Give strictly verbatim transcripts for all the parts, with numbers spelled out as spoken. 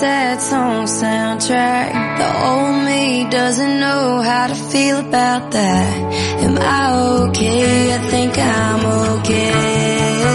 sad song soundtrack. The old me doesn't know how to feel about that. Am I okay? I think I'm okay.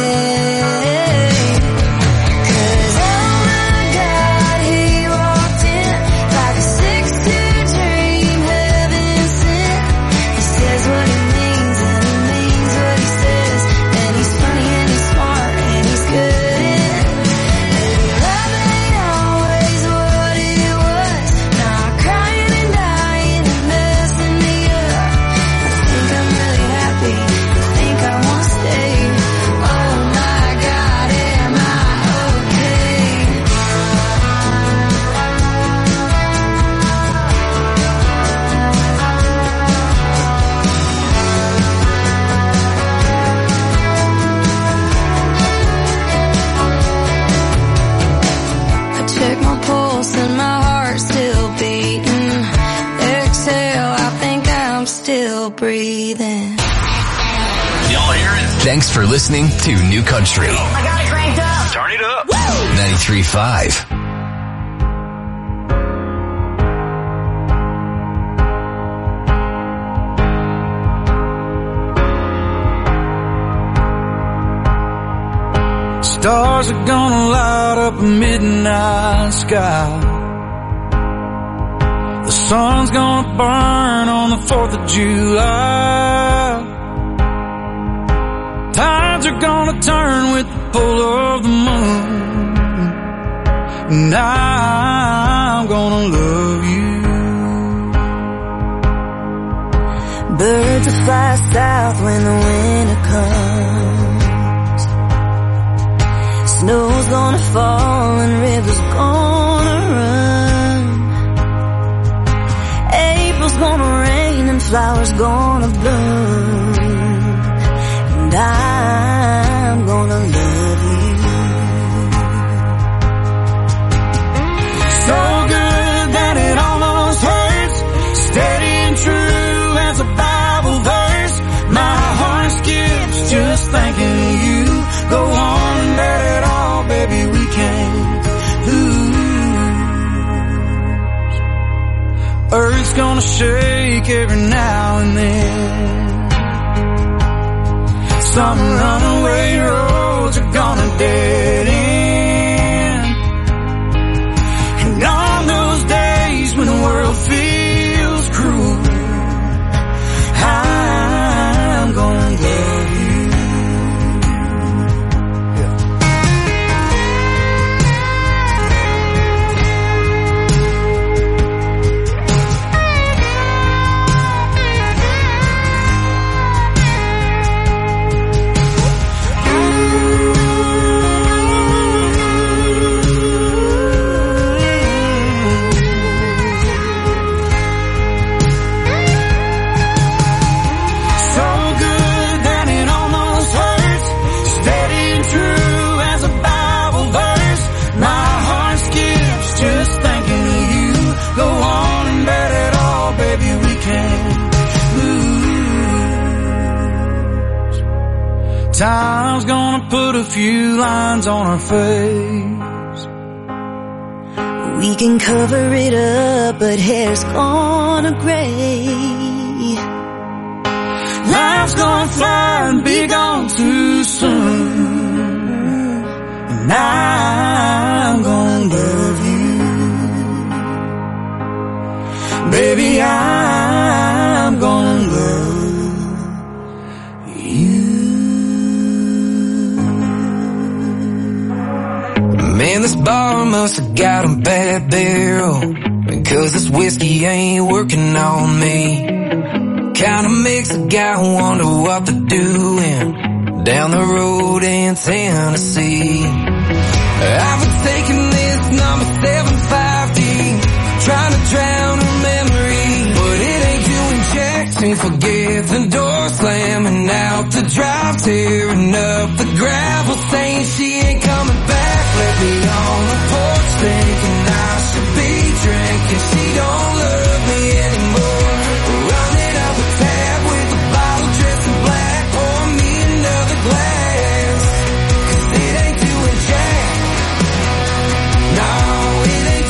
Breathing. Y'all hear it? Thanks for listening to New Country. I got it cranked up. Turn it up. ninety-three point five. Stars are gonna light up a midnight sky. The sun's gonna burn on the fourth of July. Tides are gonna turn with the pull of the moon. And I'm gonna love you. Birds will fly south when the winter comes. Snow's gonna fall and rivers gonna run. April's gonna rain and flowers gonna bloom. And I'm gonna love you. So good that it almost hurts. Steady and true as a Bible verse. My heart skips just thinking of you. Go on and let it all, baby, we can't lose. Earth's gonna shake every now and then. Some runaway roads are gonna dead end. And on those days when the world feels cruel, I'm gonna love you. Time's gonna put a few lines on our face. We can cover it up, but hair's gonna gray. Life's gonna fly and be gone too soon. And I'm gonna love you. Baby, I'm gonna love you. Man, this bar must have got a bad barrel, because this whiskey ain't working on me. Kinda makes a guy wonder what they're doing down the road in Tennessee. I've been taking this number seven five D, trying to drown her memory, but it ain't doing jack to forget the door slamming out the drive, tearing up the gravel, saying she ain't coming back. Left me on the porch thinking I should be drinking. She don't love me anymore. Running up a tab with a bottle dressed in black. Pour me another glass, 'cause it ain't doing jack. No, it ain't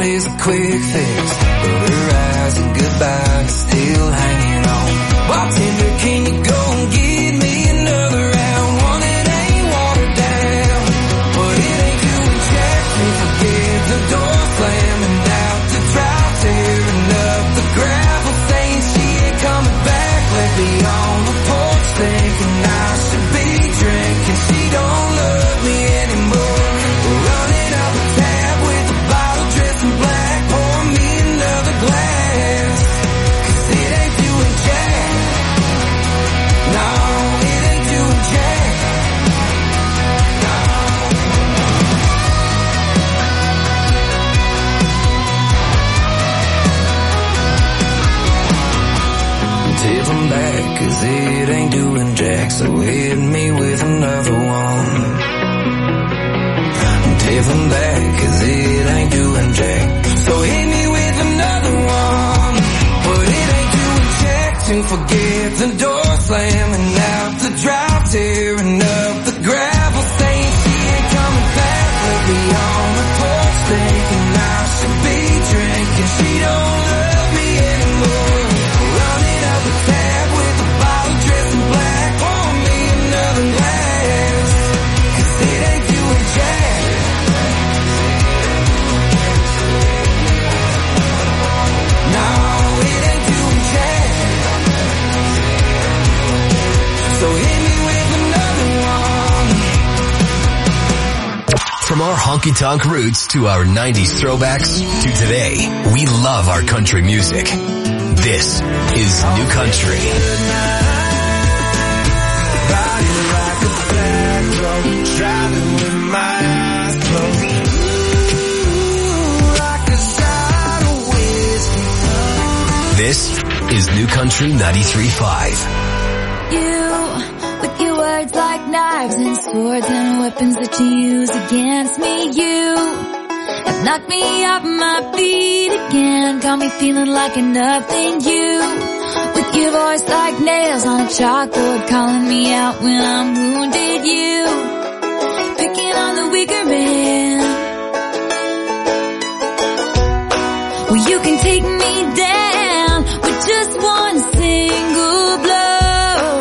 is a quick fix, but her eyes are goodbye and still hanging on. Bartender, can you go and get me another round? One that ain't watered down, but it ain't doing jack. Can't forget the door slamming out, the drive tearing up, the gravel saying she ain't coming back. Left me on the porch thinking I should be drinking. She don't love me anymore. Running up a tab with a bottle dressed in black. Pour me another glass, 'cause it ain't doing jack. No, it ain't doing jack. No. Tip 'em back, 'cause it ain't doing jack. So hit me with another one. Tip 'em back, 'cause it ain't doing jack. So hit me with another one. But it ain't doing jack. To forget the door slamming out, the drive tearing up, the gravel saying she ain't coming back. Left me on the porch thinking I should be drinking. She don't love me anymore. Running up a tab with a bottle dressed in black. Pour me another glass, 'cause it ain't doing jack. No, it ain't doing jack. So hit me with another one. From our honky-tonk roots to our nineties throwbacks to today, we love our country music. This is New Country. Driving with my eyes closed. This is New Country ninety-three point five. You, with your words like knives and swords and weapons that you use against me, you have knocked me off my feet again, got me feeling like a nothing. You, with your voice like nails on a chalkboard, calling me out when I'm wounded. You, picking on the weaker man. Well, you can take me down with just one single blow.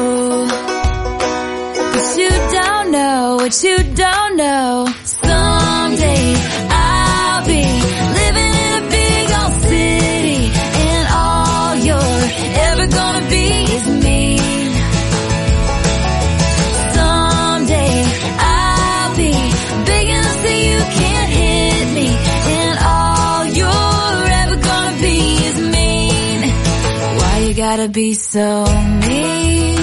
But you don't know what you don't know. Someday I'll be living in a big old city, and all you're ever gonna be is me. Someday I'll be big enough so you can't hit me, and all you're ever gonna be is mean. Why you gotta be so mean?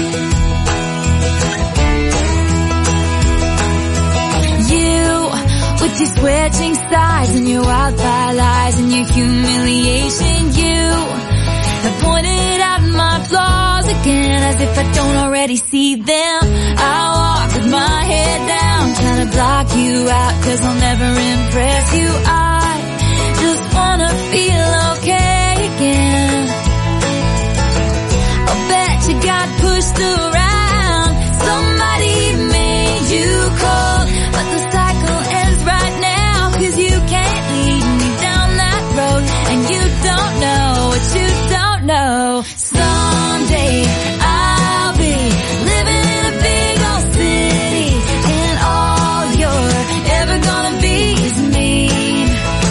You, with your switching sides and your wildfire lies and your humiliation, you have pointed out my flaws again, as if I don't already see them. I walk with my head down, trying to block you out, 'cause I'll never impress you. I just wanna feel okay again. I'll bet you got pushed around, somebody made you cold, but the cycle ends right now, 'cause you can't lead me down that road, and you don't know what you don't know. Someday I'll be living in a big old city, and all you're ever gonna be is mean.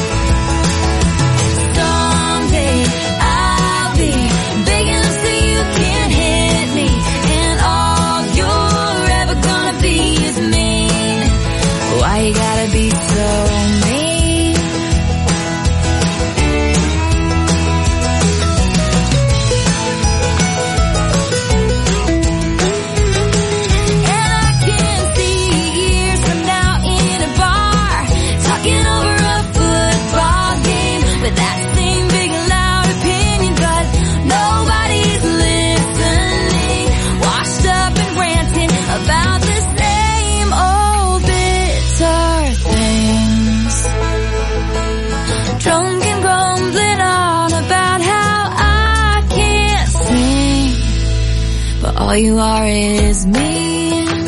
Someday I'll be big enough so you can't hit me, and all you're ever gonna be is mean. Why you gotta be so mean? And I can see years from now in a bar, talking over a football game with that same big loud opinion, but nobody's listening, washed up and ranting about the same old bitter things, drunk and grumbling on about how I can't sing, but all you are is mean.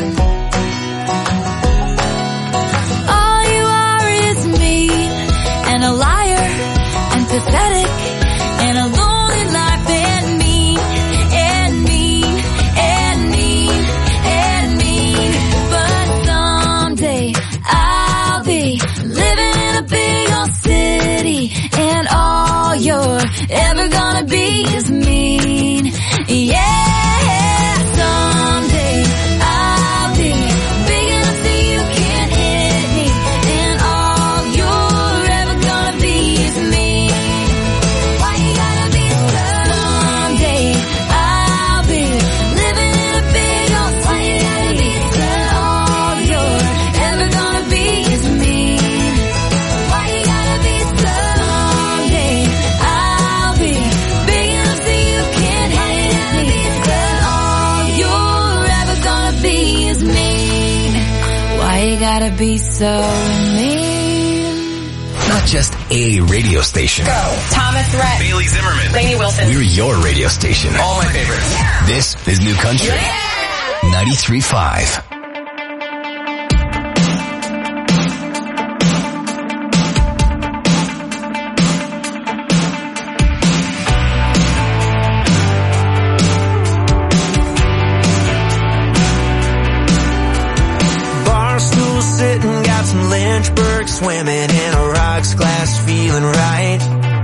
All you are is mean, and a liar gonna be is mean. Yeah, someday I'll be big enough so you can't hit me, and all you're ever gonna be is mean. Why you gotta be so? Someday I'll be living in a big old why you gotta be so? All you're ever gonna be is mean. Why you gotta be so? Someday I'll be big enough so you can't hit me, and all you're ever gonna be is mean. Why you gotta be so mean? Not just a radio station. Thomas Rhett. Bailey Zimmerman. Lainey Wilson. We're your radio station. All my favorites. This is New Country. ninety-three point five. Barstool sitting, got some Lynchburg swimming in a rocks glass, feeling right.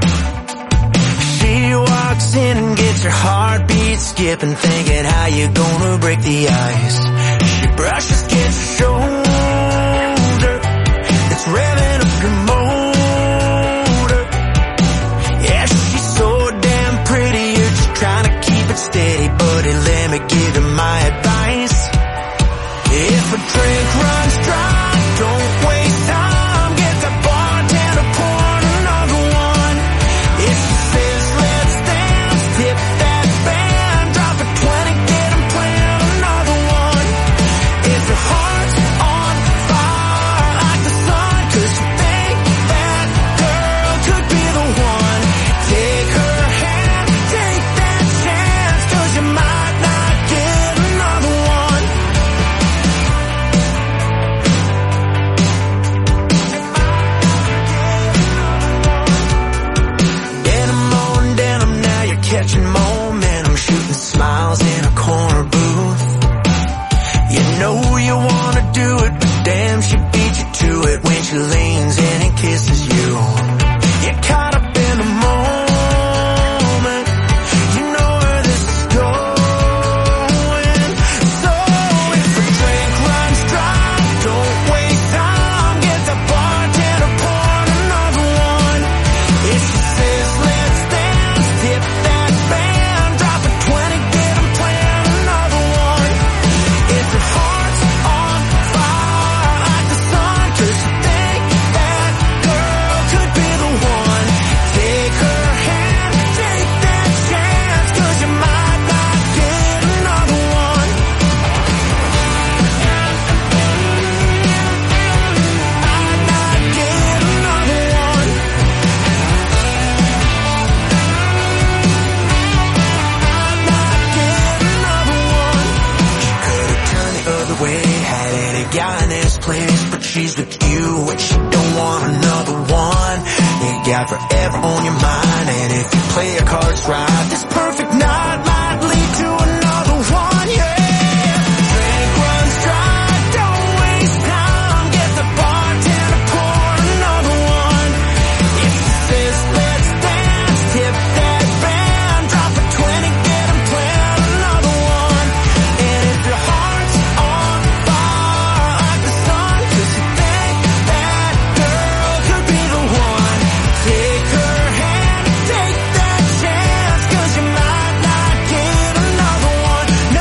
She walks in and gets her heartbeat skipping, thinking how you gonna break the ice. She brushes against her shoulder, it's revving up your motor. Yeah, she's so damn pretty, you're just trying to keep it steady, buddy, let me give you my advice. If a drink runs dry, don't waste time, get the bartender pouring another one. If she says let's dance, tip that band, drop a twenty, get 'em playing another one. If your heart's on fire like the sun, 'cause you think that girl could be the one, take her hand, take that chance, 'cause you might not get another one. Denim on denim, now you're catching momentum, shooting smiles in a corner booth. You know you wanna do it, but damn, she beat you to it when she leans in and kisses you. You're caught up in the moment, you know where this is going. So if a drink runs dry, don't waste time, get the bartender pouring another one. If she says let's dance, tip that band, drop a twenty, get 'em playing another one. If your heart's on fire like the sun, 'cause you think that girl could be the one, take her hand, take that chance, 'cause you might not get another one. Might not get another one. Might not get another one. She could've turned the other way, had any guy in this place, but she's with you and she don't want another one. You got forever on your mind, and if you play your cards right, this perfect night might lead to another one, yeah. Drink runs dry, don't waste time, get the bartender pouring another one. If she says let's dance, tip that band, drop a twenty, get 'em playing another one. And if your heart's on fire like the sun, 'cause you think that girl could be the one, take her hand, take that chance, 'cause you might not get another one. No.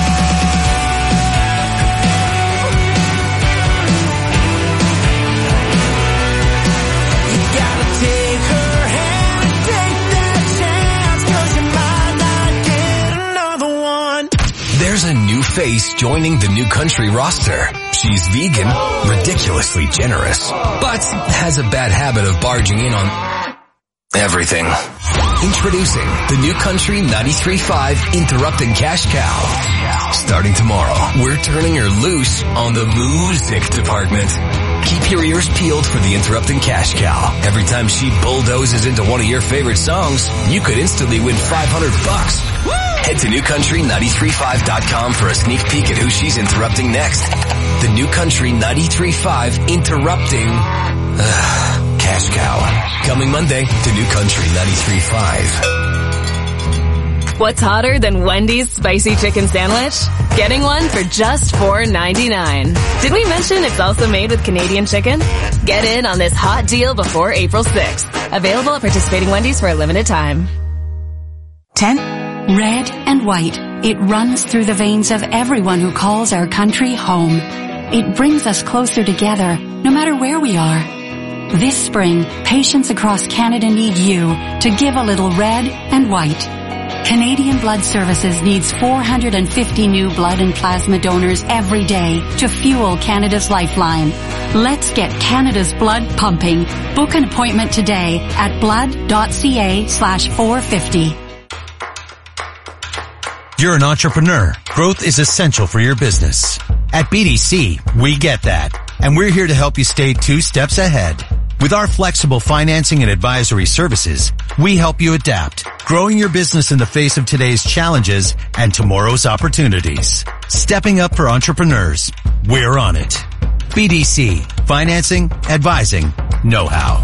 You gotta take her hand, take that chance, 'cause you might not get another one. There's a new face joining the New Country roster. She's vegan, ridiculously generous, but has a bad habit of barging in on everything. Introducing the New Country ninety-three point five Interrupting Cash Cow. Starting tomorrow, we're turning her loose on the music department. Keep your ears peeled for the Interrupting Cash Cow. Every time she bulldozes into one of your favorite songs, you could instantly win five hundred bucks. Head to new country ninety-three point five dot com for a sneak peek at who she's interrupting next. The New Country ninety-three point five Interrupting uh, Cash Cow. Coming Monday to New Country ninety-three point five. What's hotter than Wendy's spicy chicken sandwich? Getting one for just four ninety-nine. Did we mention it's also made with Canadian chicken? Get in on this hot deal before April sixth. Available at participating Wendy's for a limited time. ten. Red and white. It runs through the veins of everyone who calls our country home. It brings us closer together, no matter where we are. This spring, patients across Canada need you to give a little red and white. Canadian Blood Services needs four hundred fifty new blood and plasma donors every day to fuel Canada's lifeline. Let's get Canada's blood pumping. Book an appointment today at blood.ca slash 450. You're an entrepreneur. Growth is essential for your business. At B D C, we get that. And we're here to help you stay two steps ahead. With our flexible financing and advisory services, we help you adapt, growing your business in the face of today's challenges and tomorrow's opportunities. Stepping up for entrepreneurs. We're on it. B D C. Financing, advising, know-how.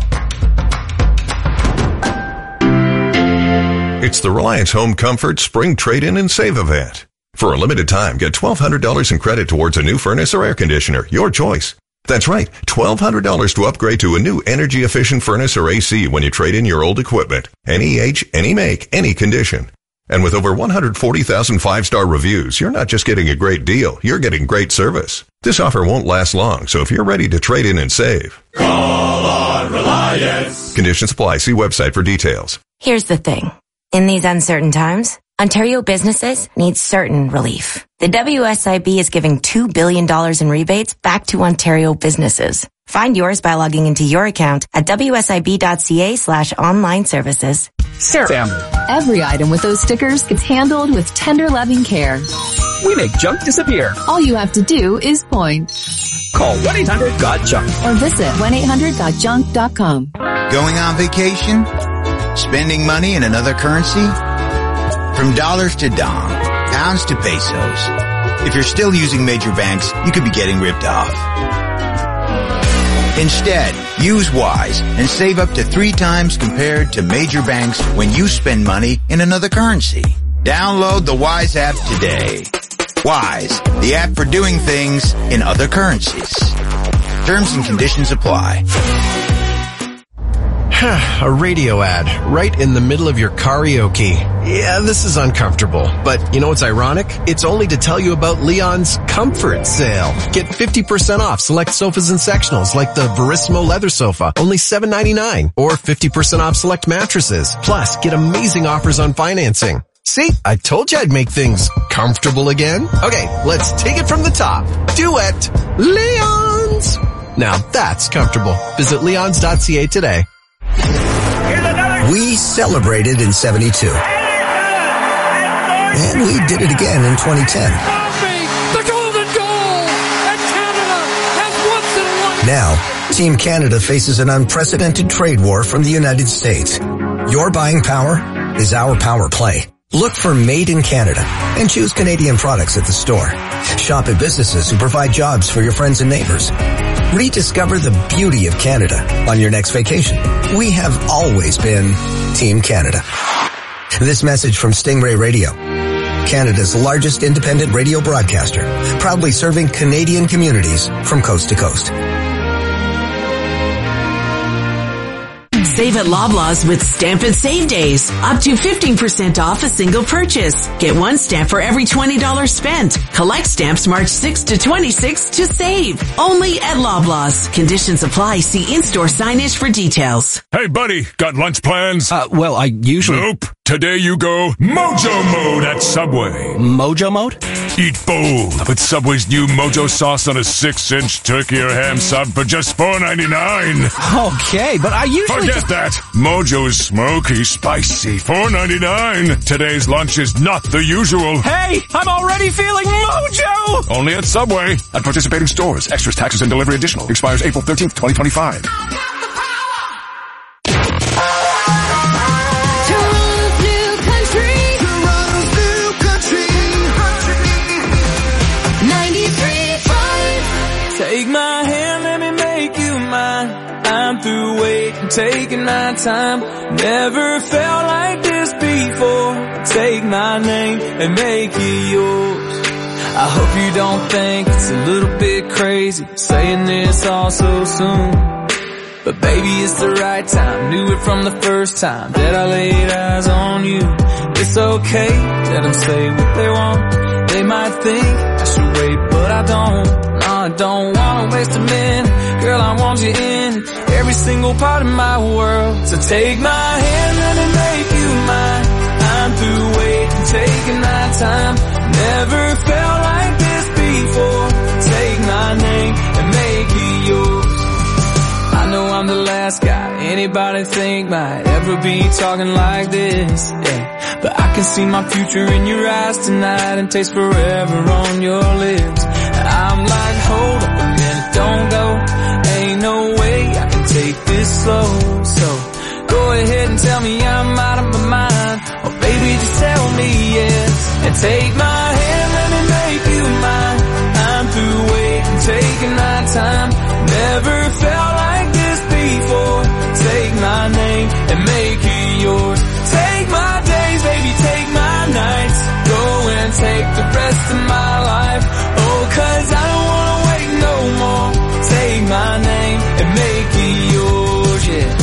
It's the Reliance Home Comfort Spring Trade-In and Save event. For a limited time, get twelve hundred dollars in credit towards a new furnace or air conditioner, your choice. That's right, twelve hundred dollars to upgrade to a new energy-efficient furnace or A C when you trade in your old equipment. Any age, any make, any condition. And with over one hundred forty thousand five-star reviews, you're not just getting a great deal, you're getting great service. This offer won't last long, so if you're ready to trade in and save, call on Reliance. Conditions apply. See website for details. Here's the thing. In these uncertain times, Ontario businesses need certain relief. The W S I B is giving two billion dollars in rebates back to Ontario businesses. Find yours by logging into your account at wsib.ca slash online services. Sir, family. Every item with those stickers gets handled with tender, loving care. We make junk disappear. All you have to do is point. Call one eight hundred got junk or visit one eight hundred got junk dot com. Going on vacation? Spending money in another currency? From dollars to dong, pounds to pesos. If you're still using major banks, you could be getting ripped off. Instead, use Wise and save up to three times compared to major banks when you spend money in another currency. Download the Wise app today. Wise, the app for doing things in other currencies. Terms and conditions apply. A radio ad right in the middle of your karaoke. Yeah, this is uncomfortable. But you know what's ironic? It's only to tell you about Leon's Comfort Sale. Get fifty percent off select sofas and sectionals like the Verissimo leather sofa, only seven ninety-nine, or fifty percent off select mattresses. Plus, get amazing offers on financing. See, I told you I'd make things comfortable again. Okay, let's take it from the top. Duet, Leon's. Now that's comfortable. Visit leons dot c a today. We celebrated in seventy-two. And we did it again in twenty ten. The golden goal! And Canada has once and once. Now, Team Canada faces an unprecedented trade war from the United States. Your buying power is our power play. Look for Made in Canada and choose Canadian products at the store. Shop at businesses who provide jobs for your friends and neighbors. Rediscover the beauty of Canada on your next vacation. We have always been Team Canada. This message from Stingray Radio, Canada's largest independent radio broadcaster, proudly serving Canadian communities from coast to coast. Save at Loblaws with Stamp and Save Days. Up to fifteen percent off a single purchase. Get one stamp for every twenty dollars spent. Collect stamps March sixth to twenty-sixth to save. Only at Loblaws. Conditions apply. See in-store signage for details. Hey buddy, got lunch plans? Uh, well, I usually... Nope. Today you go Mojo Mode at Subway. Mojo Mode? Eat bold with Subway's new Mojo sauce on a six-inch turkey or ham sub for just four ninety-nine. Okay, but I usually... Forget that. Mojo's smoky, spicy, four ninety-nine. Today's lunch is not the usual. Hey, I'm already feeling Mojo! Only at Subway. At participating stores. Extras, taxes, and delivery additional. Expires April thirteenth, twenty twenty-five. Take my hand, let me make you mine. I'm through waiting, taking my time. Never felt like this before. take my name and make it yours. I hope you don't think it's a little bit crazy saying this all so soon, but baby, it's the right time. Knew it from the first time that I laid eyes on you. It's okay, let them say what they want. They might think I should wait, but I don't. No, I don't wanna waste a minute. Girl, I want you in every single part of my world. So take my hand, let me make you mine. I'm through waiting, taking my time. Never felt like this before. Take my name and make it yours. I know I'm the last guy anybody think might ever be talking like this, yeah. But I can see my future in your eyes tonight and taste forever on your lips. I'm like, hold up a minute, don't go. Ain't no way I can take this slow. So go ahead and tell me I'm out of my mind, or baby just tell me yes. And take my hand, let me make you mine. I'm through waiting, taking my time. Never felt like this before. Take my name and make it yours. Take my days, baby, take my nights. Go and take the rest of my life. Oh, cause I don't wanna wait no more. Take my name and make it yours, yeah.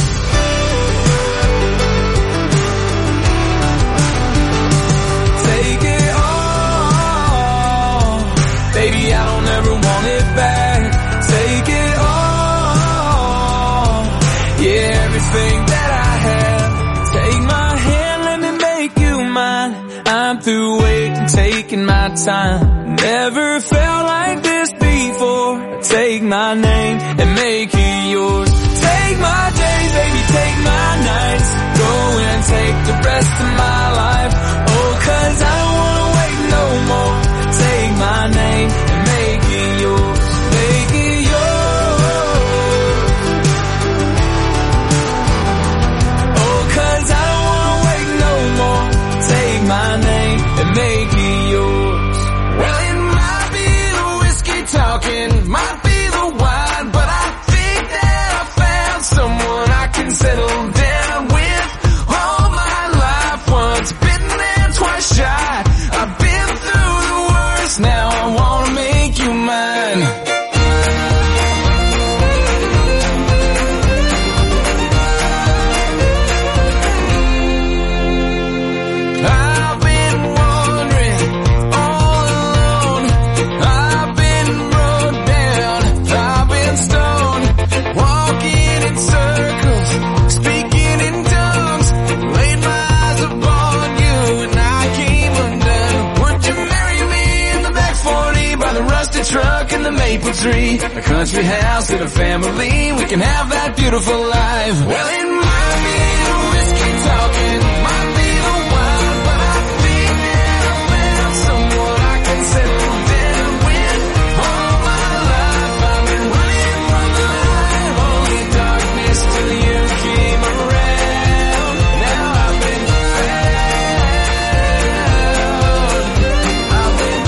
Take it all, baby, I don't ever want it back. Take it all, yeah, everything that I have. Take my hand, let me make you mine. I'm through waiting, taking my time. Never felt like this before. Take my name and make it yours. Take my days, baby, take my nights. Go and take the rest of my life. Oh, cause I don't wanna wait no more. Take my name and make it yours. Make it yours. Oh, cause I don't wanna wait no more. Take my name and make it yours. Well, it might be the whiskey talking, might be the wine, but I think that I found someone I can settle down with. All my life, once bitten and twice shy. I've been through the worst, now I wanna make you mine. I've been wandering all alone. I've been run down, I've been stoned, walking in circles, speaking in tongues. Laid my eyes upon you and I came undone. Would you marry me in the back forty by the rusted truck and the maple tree? A country house and a family, we can have that beautiful life. Well, it might be the whiskey talking, might be the wine, but I think that I found someone I can settle down with. All my life I've been running from the light, only darkness till you came around. Now I've been found, I've been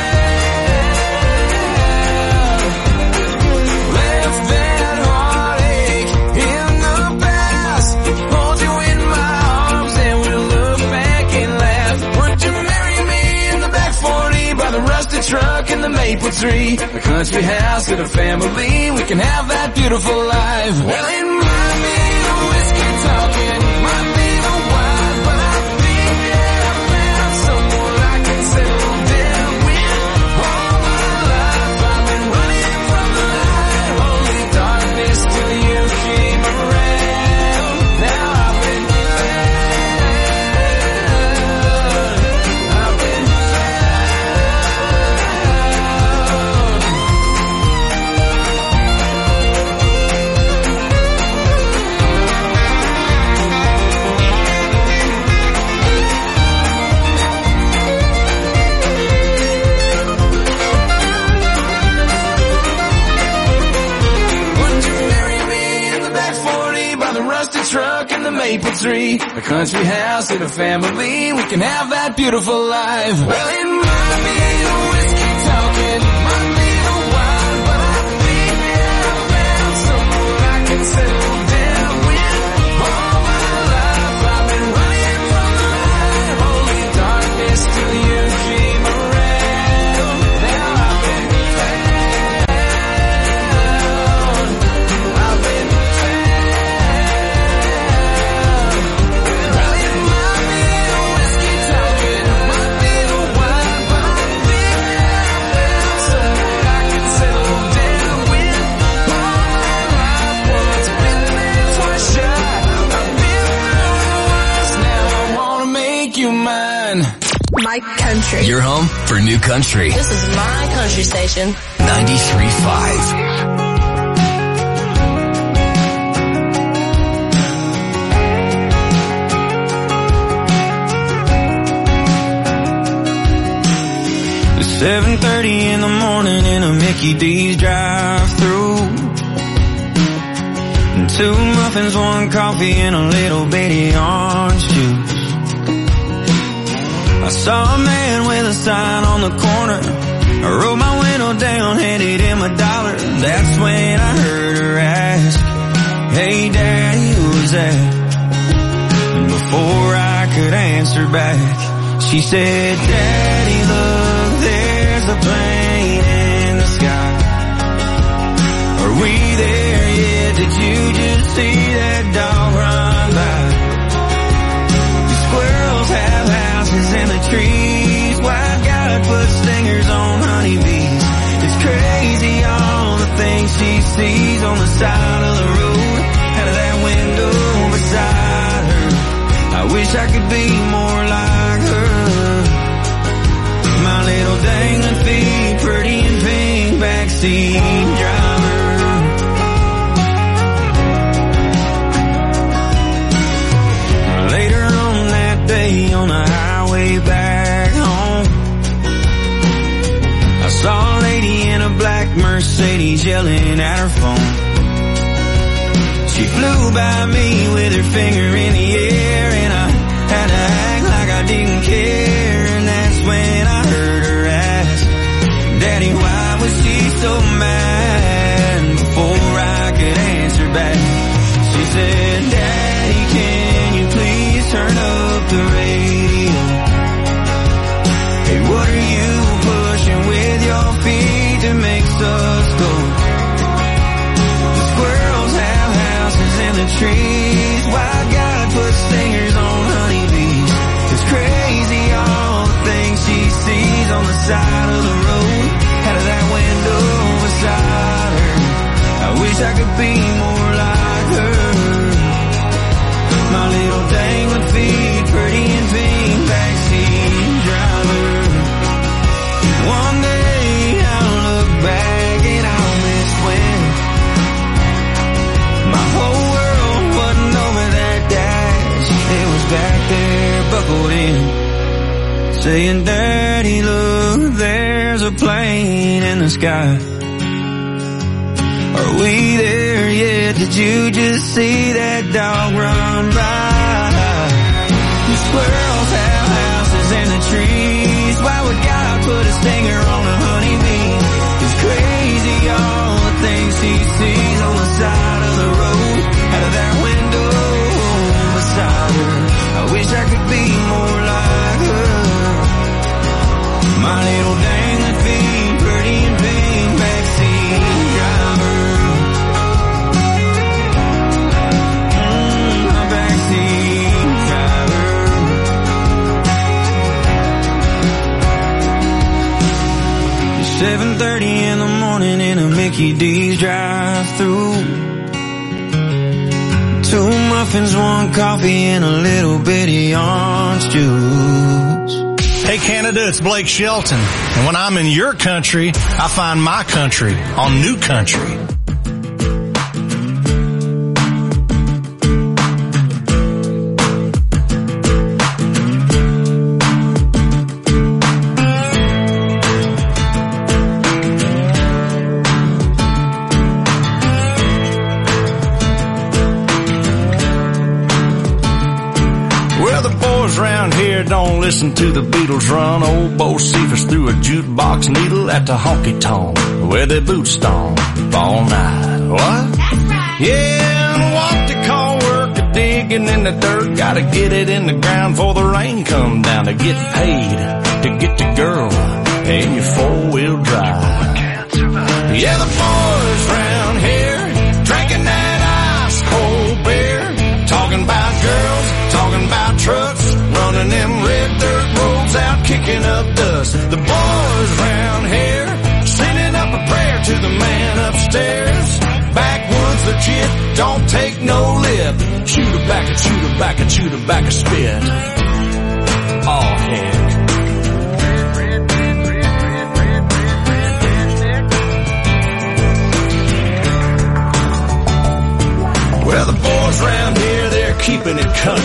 found. Left that heartache in the past, hold you in my arms and we'll look back and laugh. Would you marry me in the back forty by the rusted truck and the maple tree? A country house and a family, we can have that beautiful life. Well, it might be the whiskey talking, might be the wine, but I think that I found someone I can settle down with. All my life I've been running from the light, only darkness till you came around. Now I've been found, I've been Would you marry me in the back forty by the rusted truck and the maple tree? A country house and a family, we can have that beautiful life. Well, it might be the whiskey talking, might be the wine, but I think that I found someone I can settle down with. All my life I've been running from the light, only Country. Your home for New Country. This is my country station. ninety-three point five. seven thirty in the morning in a Mickey D's drive-thru. Two muffins, one coffee, and a little bitty orange juice. I saw a man with a sign on the corner. I rolled my window down, handed him a dollar. That's when I heard her ask, "Hey Daddy, who was that?" And before I could answer back, she said, "Daddy, look, there's a plane in the sky. Are we there yet? Did you just see that dog run by? The squirrels have houses in the trees. Why God put stingers on honeybees? It's crazy all the things she sees on the side of the road, out of that window beside her. I wish I could be more like her. My little dangling feet, pretty and pink, backseat driver." Later on that day on the highway back home, I saw a lady in a black Mercedes yelling at her phone. She flew by me with her finger in the air, and I had to act like I didn't care. And that's when I heard her ask, "Daddy, why was she so mad?" And before I could answer back, she said, "Daddy, can you please turn up the radio? Hey, what are you pushing with your feet that makes us go? The squirrels have houses in the trees. Why God put stingers on honeybees? It's crazy all the things she sees on the side of the road, out of that window beside her. I wish I could be more like her. My little dangling feet, pretty and pink, backseat driver. One day I'll look back and I'll miss when my whole world wasn't over that dash. It was back there buckled in, saying, "Daddy, look, there's a plane in the sky. Are we there yet? Did you just see that dog run by? The squirrels have houses in the trees. Why would God put a stinger on a honeybee? It's crazy all the things he sees on the side of the road, out of that window beside her. I wish I could be more like her. My little dangling feet, pretty and pink, backseat driver." Mm, my backseat driver. It's seven thirty in the morning in a Mickey D's drive-thru. Two muffins, one coffee, and a little bitty orange juice. Hey Canada, it's Blake Shelton. And when I'm in your country, I find my country on New Country. Don't listen to the Beatles run. Old Bo Cephas threw a jukebox needle at the honky-tonk where their boots stomp all night. What? That's right. Yeah, and what they call work a digging in the dirt. Gotta get it in the ground before the rain come down to get paid, to get the girl in your four-wheel drive. Yeah, the boys round here drinking that ice-cold beer, talking about girls, talking about trucks, running them red dirt roads out, kicking up dust. The boys round here sending up a prayer to the man upstairs. Backwoods legit, don't take no lip. Shoot her back and shoot her back and shoot her back a spit. Oh heck.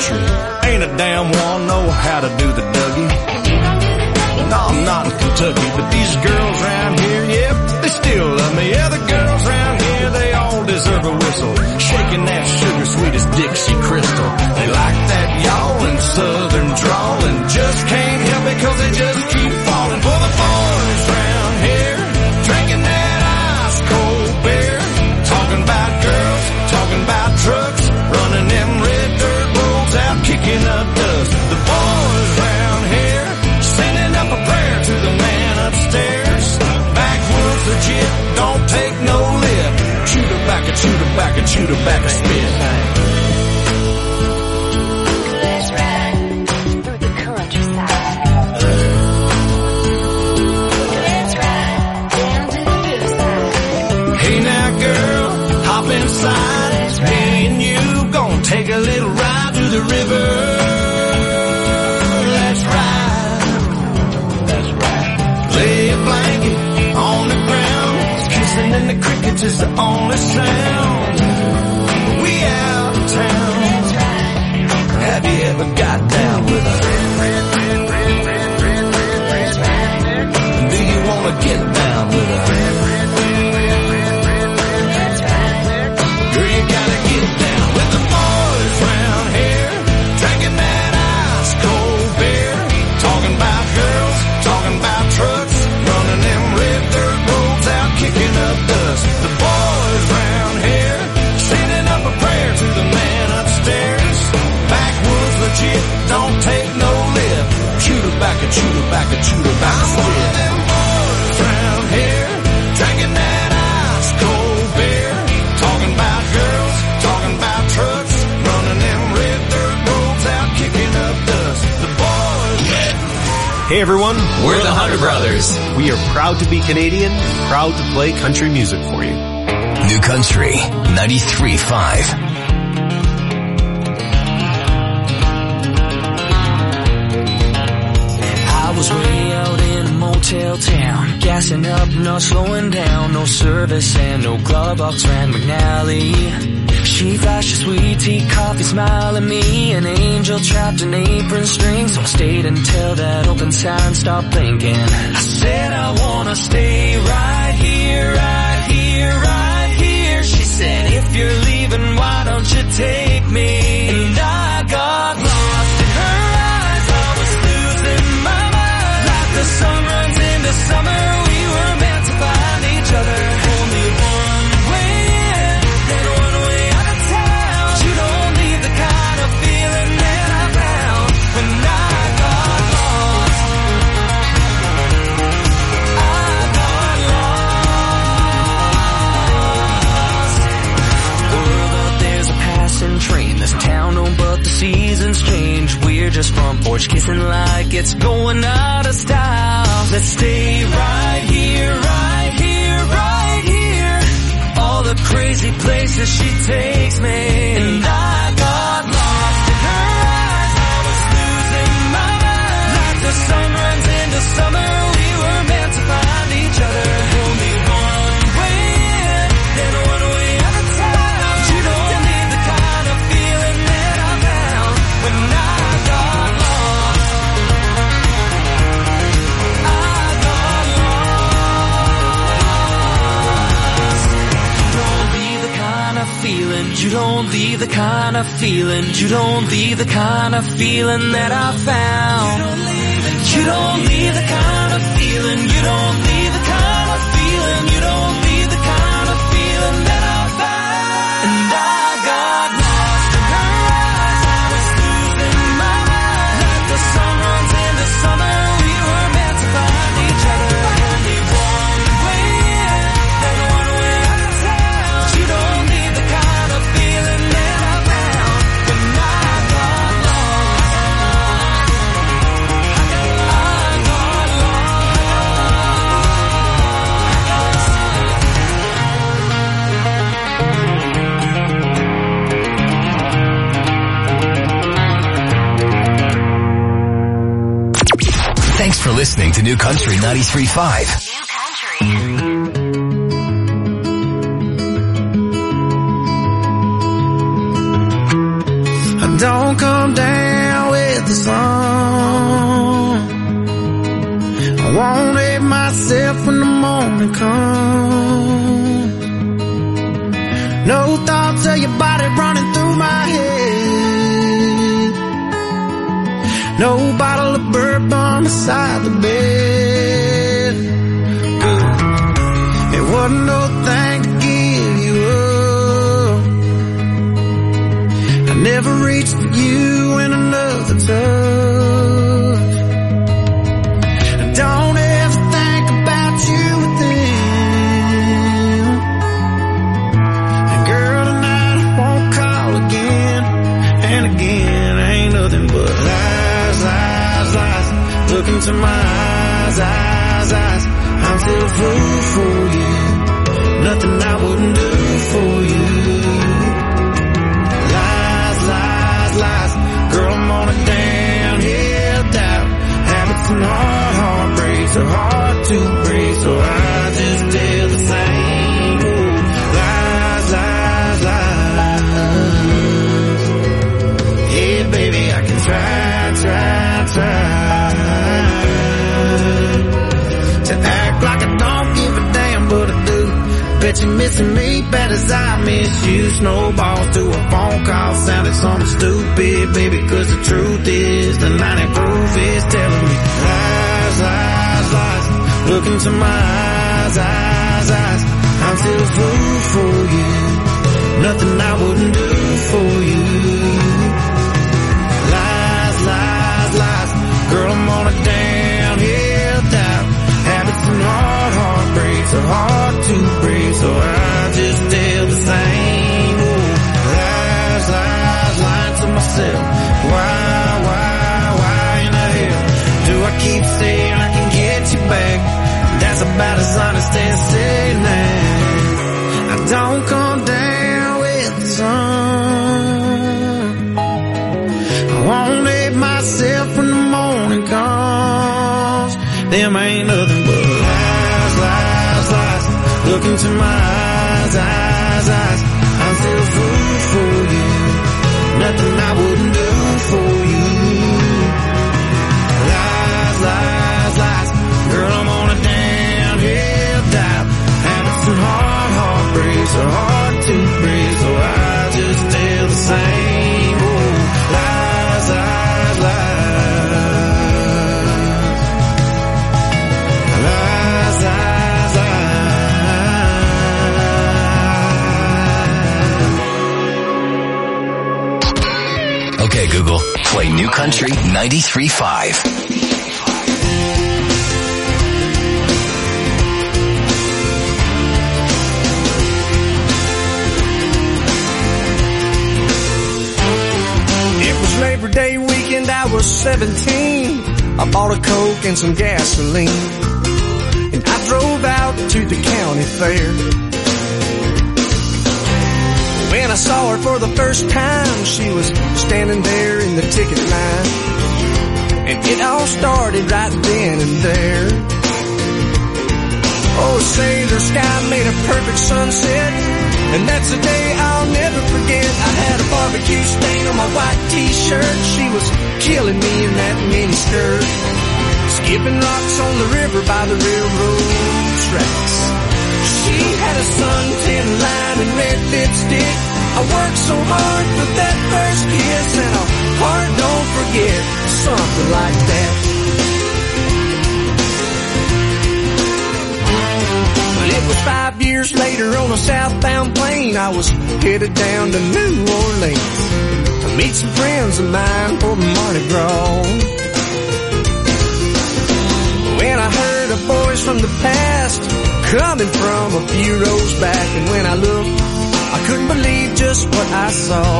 country. Ain't a damn one know how to do the Dougie. No, I'm not in Kentucky, but these girls around here, yep, they still love me. Yeah, the girls around here, they all deserve a whistle. Shaking that sugar sweet as Dixie Crystal. They like that yawling southern drawl and just can't help it cause they just keep falling for the boys around here. Drinking that ice cold beer. Talking about girls, talking about trucks. Running them red dirt roads out, kicking up dust. The boys around here, sending up a prayer to the man upstairs. Backwoods legit, don't take no lip. Shoot her back and shoot her back and shoot her back a spit. Let's ride through the countryside. Let's ride down to the riverside. Hey now girl, hop inside. Me and you gonna take a little ride to the river. Let's ride. That's right. Lay a blanket on the ground. Kissing in the crickets is the only sound. We out of town. Have you ever got down with a? Do you wanna get down with a? Girl, you gotta get down with the boys round here. Drinking that ice cold beer. Talking about girls, talking about trucks. Running them red dirt roads out, kicking up dust. The boys round here, sending up a prayer to the man upstairs. Backwoods legit, don't take no lip. Shoot her back and shoot her back and shoot her back. I'm one of them boys round here, drinking that ice cold beer. Talking about girls, talking about trucks. Running them red dirt roads out, kicking up dust. The boys. Hey everyone, We're the Hunter Brothers. We are proud to be Canadian and proud to play country music for you. New Country ninety-three point five. I was way out in a motel town, gassing up, not slowing down. No service and no glove box ran McNally. She flashed a sweet tea, coffee, smile at me. An angel trapped in apron strings. So I stayed until that open sign stopped blinking. I said I wanna stay right here, right here, right here. She said if you're leaving, why don't you take me? And I got lost in her eyes. I was losing my mind. Like the sun runs into summer, we were meant to find each other. Only one way in, then one way out of town. You don't need the kind of feeling that I found when I got lost. I got lost. World out there's a passing train. This town no, but the seasons change. We're just front porch kissing like it's going out of style. Let's stay right here, right here, right here. All the crazy places she takes me. And I got lost in her eyes. I was losing my mind. Like the sun runs into summer, we were meant to find each other. Only one way in, then one way out of town. You don't need the kind of feeling that I found when I got lost. I got lost. Don't leave the kind of feeling. You don't leave the kind of feeling. You don't leave the kind of feeling that I found. You don't leave the kind of feeling. You don't leave the kind of feeling. You don't leave the kind of feeling that I found. And I got lost in her eyes. I was losing my mind. Like the sun runs into summer, we were meant to find each other. Only one way in, then one way out of town. You don't need the kind of feeling that I found when I got lost. I got Thanks for listening to New Country ninety-three point five. I don't don't come down with the sun. I won't hate myself when the morning comes. No thoughts of your body running through my head. No bottle of bourbon beside the bed. Good. It wasn't no thing to give you up. I never reached for you in another touch. Don't ever think about you with them. And girl, tonight I won't call again. And again, ain't nothing but lies, lies, lies. Look into my eyes, eyes, eyes. I'm still a fool for you. Nothing I wouldn't do for you. Lies, lies, lies. Girl, I'm on a downhill doubt. Habits and hard heartbreaks are hard to break, so I just tell the same. Ooh, lies, lies, lies. Yeah, baby, I can try, try, try to act like I don't give a damn, but I do. Bet you're missing me bad as I miss you. Snowballs to a phone call sounded something stupid, baby, cause the truth is the ninety proof is telling me lies, lies, lies. Look into my eyes, eyes, eyes. I'm still a fool for you. Nothing I wouldn't do for you. Lies, lies, lies. Girl, I'm on a downhill doubt. Habits and hard heartbreaks are hard to break, so I just tell the same. Ooh, lies, lies, lying to myself. Why, why, why in the hell do I keep saying I can get you back? That's about as honest as saying that. I don't come down with the sun. I won't hate myself when the morning comes. Them ain't nothing but lies, lies, lies. Look into my eyes, eyes, eyes. I'm still a fool for you. Nothing I wouldn't do for you. Lies, lies, lies. Girl, I'm on a downhill dive. Habits and hard heartbreaks are hard to break, so I just tell the same. Oh, lies, lies, lies. Lies, lies, lies. Okay, Google, play New Country ninety-three point five. Labor Day weekend, I was seventeen. I bought a Coke and some gasoline, and I drove out to the county fair. When I saw her for the first time, she was standing there in the ticket line, and it all started right then and there. Oh, say the sky made a perfect sunset, and that's a day I'll never forget. I had a barbecue stain on my white t-shirt. She was killing me in that miniskirt, skipping rocks on the river by the railroad tracks. She had a suntan line and red lipstick. I worked so hard for that first kiss, and a heart don't forget, something like that. It was five years later on a southbound plane. I was headed down to New Orleans to meet some friends of mine for Mardi Gras. When I heard a voice from the past coming from a few rows back, and when I looked, I couldn't believe just what I saw.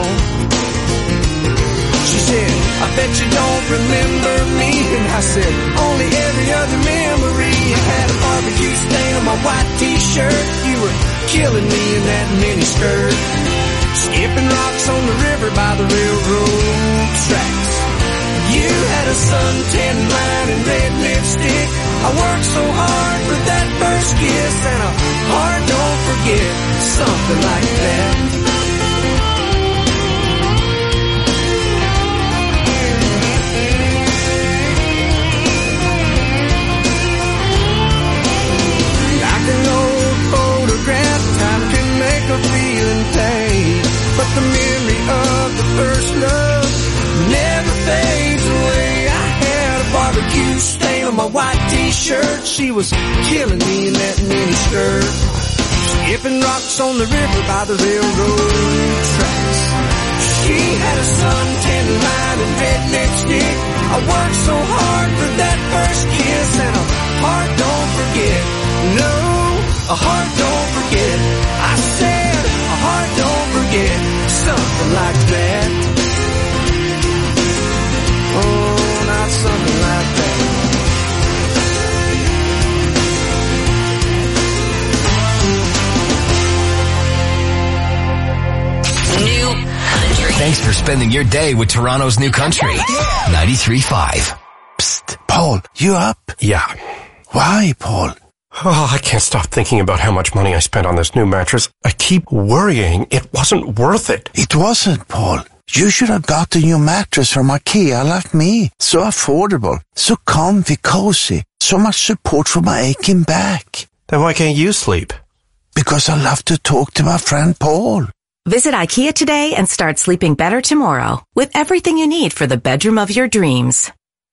She said, I bet you don't remember me. And I said, only every other memory. I had a barbecue stain on my white t-shirt. You were killing me in that miniskirt, skipping rocks on the river by the railroad tracks. You had a suntan line and red lipstick. I worked so hard for that first kiss, and a heart don't forget, something like that. feeling pain. But the memory of the first love never fades away. I had a barbecue stain on my white t-shirt. She was killing me in that mini skirt. Skipping rocks on the river by the railroad tracks. She had a suntan line and red lipstick. I worked so hard for that first kiss, and a heart don't forget. No, a heart don't forget. I said a heart don't forget. Something like that. Oh, not something like that. New Country. Thanks for spending your day with Toronto's New Country. ninety-three point five. Psst, Paul, you up? Yeah. Why, Paul? Oh, I can't stop thinking about how much money I spent on this new mattress. I keep worrying it wasn't worth it. It wasn't, Paul. You should have got the new mattress from IKEA left me. So affordable, so comfy, cozy, so much support for my aching back. Then why can't you sleep? Because I love to talk to my friend Paul. Visit IKEA today and start sleeping better tomorrow with everything you need for the bedroom of your dreams.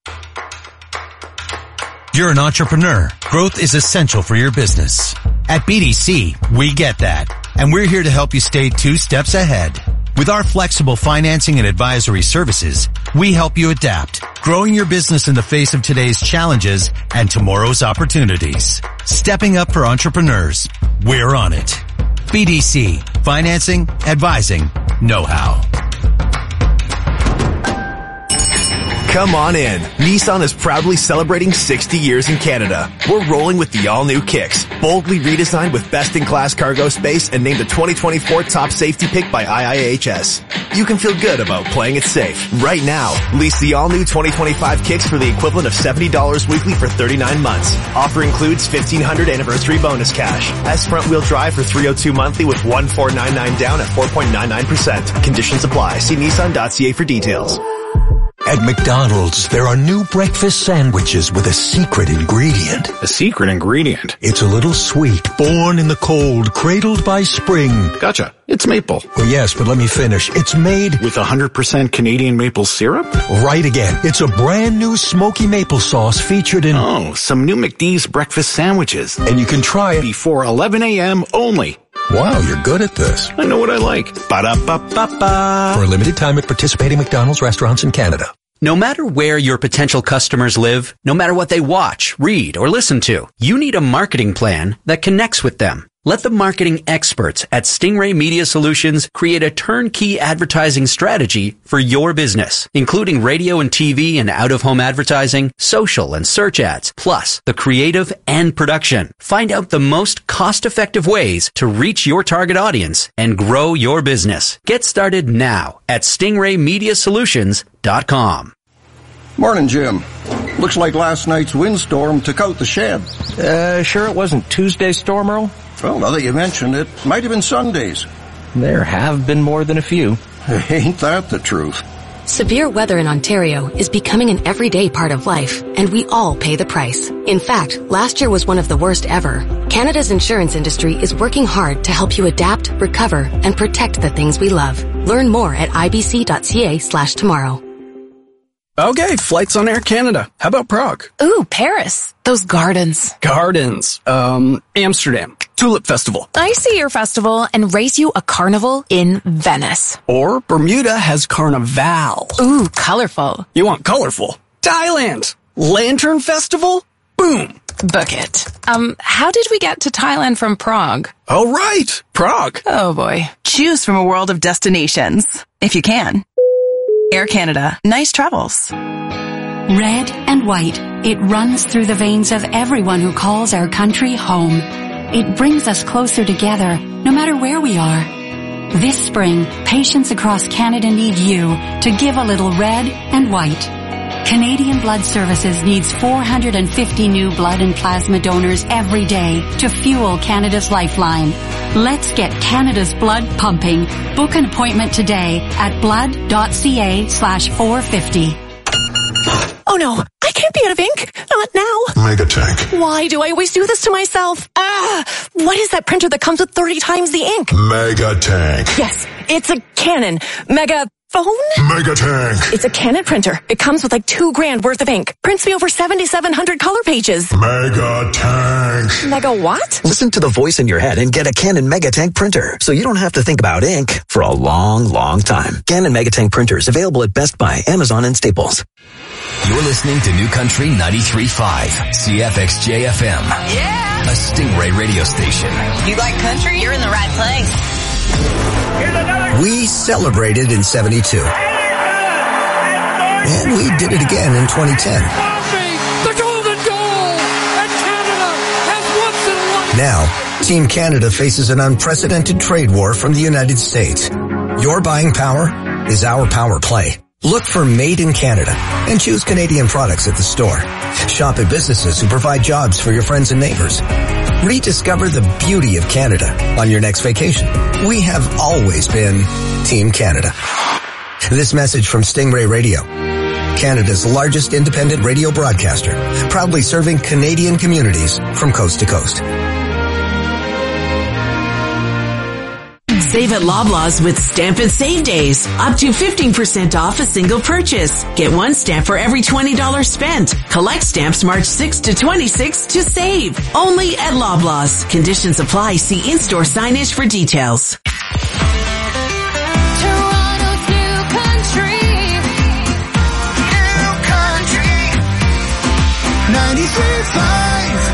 You're an entrepreneur. Growth is essential for your business. At B D C, we get that. And we're here to help you stay two steps ahead. With our flexible financing and advisory services, we help you adapt, growing your business in the face of today's challenges and tomorrow's opportunities. Stepping up for entrepreneurs. We're on it. B D C. Financing, advising, know-how. Come on in. Nissan is proudly celebrating sixty years in Canada. We're rolling with the all-new Kicks, boldly redesigned with best-in-class cargo space and named the twenty twenty-four top safety pick by I I H S. You can feel good about playing it safe. Right now, lease the all-new twenty twenty-five Kicks for the equivalent of seventy dollars weekly for thirty-nine months. Offer includes fifteen hundred dollars anniversary bonus cash. S front-wheel drive for three hundred two monthly with one four nine nine down at four point nine nine percent. Conditions apply. See Nissan dot C A for details. At McDonald's, there are new breakfast sandwiches with a secret ingredient. A secret ingredient? It's a little sweet, born in the cold, cradled by spring. Gotcha. It's maple. Well, yes, but let me finish. It's made with one hundred percent Canadian maple syrup? Right again. It's a brand new smoky maple sauce featured in... Oh, some new McD's breakfast sandwiches. And you can try it before eleven a.m. only. Wow, you're good at this. I know what I like. Ba-da-ba-ba-ba. For a limited time at participating McDonald's restaurants in Canada. No matter where your potential customers live, no matter what they watch, read, or listen to, you need a marketing plan that connects with them. Let the marketing experts at Stingray Media Solutions create a turnkey advertising strategy for your business, including radio and T V and out-of-home advertising, social and search ads, plus the creative and production. Find out the most cost-effective ways to reach your target audience and grow your business. Get started now at stingray media solutions dot com. Morning, Jim. Looks like last night's windstorm took out the shed. Uh, sure it wasn't Tuesday's storm, Earl? Well, now that you mentioned it, might have been Sunday's. There have been more than a few. Ain't that the truth? Severe weather in Ontario is becoming an everyday part of life, and we all pay the price. In fact, last year was one of the worst ever. Canada's insurance industry is working hard to help you adapt, recover, and protect the things we love. Learn more at ibc.ca slash tomorrow. Okay, flights on Air Canada. How about Prague? Ooh, Paris. Those gardens. Gardens. Um, Amsterdam. Tulip Festival. I see your festival and race you a carnival in Venice. Or Bermuda has Carnival. Ooh, colorful. You want colorful? Thailand. Lantern Festival? Boom. Book it. Um, how did we get to Thailand from Prague? Oh, right. Prague. Oh, boy. Choose from a world of destinations, if you can. Air Canada. Nice travels. Red and white. It runs through the veins of everyone who calls our country home. It brings us closer together, no matter where we are. This spring, patients across Canada need you to give a little red and white. Canadian Blood Services needs four hundred fifty new blood and plasma donors every day to fuel Canada's lifeline. Let's get Canada's blood pumping. Book an appointment today at blood.ca slash 450. Oh no, I can't be be out of ink. Not now. Megatank. Why do I always do this to myself? Ah! What is that printer that comes with thirty times the ink? Megatank. Yes, it's a Canon. Mega... phone? Megatank. It's a Canon printer. It comes with like two grand worth of ink. Prints me over seventy-seven hundred color pages. Megatank. Mega what? Listen to the voice in your head and get a Canon Megatank printer, so you don't have to think about ink for a long, long time. Canon Megatank printers available at Best Buy, Amazon, and Staples. You're listening to New Country ninety-three point five, C F X J F M. Yeah! A Stingray radio station. You like country? You're in the right place. We celebrated in seventy-two. And we did it again in twenty ten. The golden goal! And Canada has once in a life. Now, Team Canada faces an unprecedented trade war from the United States. Your buying power is our power play. Look for Made in Canada and choose Canadian products at the store. Shop at businesses who provide jobs for your friends and neighbors. Rediscover the beauty of Canada on your next vacation. We have always been Team Canada. This message from Stingray Radio, Canada's largest independent radio broadcaster, proudly serving Canadian communities from coast to coast. Save at Loblaws with Stamp and Save Days. Up to fifteen percent off a single purchase. Get one stamp for every twenty dollars spent. Collect stamps March sixth to twenty-sixth to save. Only at Loblaws. Conditions apply. See in-store signage for details. Toronto's new country. New country. ninety-three point five.